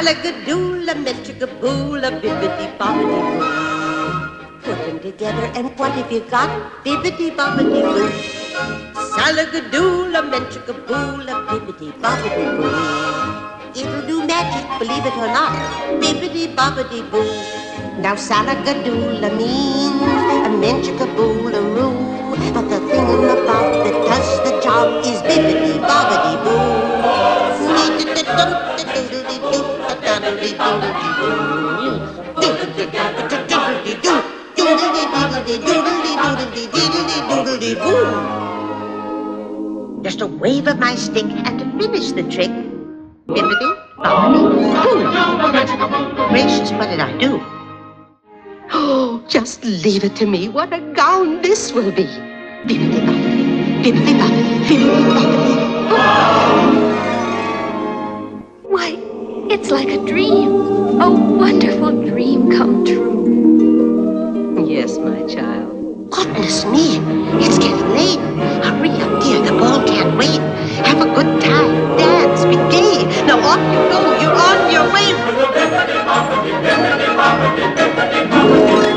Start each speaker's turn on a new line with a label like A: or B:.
A: Salagadoola, menchikaboola, bibbidi bobbidi boo. Put them together and what have you got? Bibbidi bobbidi boo. Salagadoola, menchikaboola, bibbidi bobbidi boo. It'll do magic, believe it or not. Bibbidi bobbidi boo. Now salagadoola means a menchikaboola-roo. But the thing in the bob that does the job is bibbidi bobbidi boo. Just a wave of my stick and to finish the trick. Bibbidi bobbidi boo. Gracious, what did I do? Oh, just leave it to me. What a gown this will be. Bibbidi bobbidi, bibbidi bobbidi, bibbidi bobbidi.
B: Why, it's like a dream. A wonderful dream come true.
A: Yes, my child. Goodness me, it's getting late. Hurry up, dear. The ball can't wait. Have a good time. Dance. Be gay. Now off you go. You're on your way.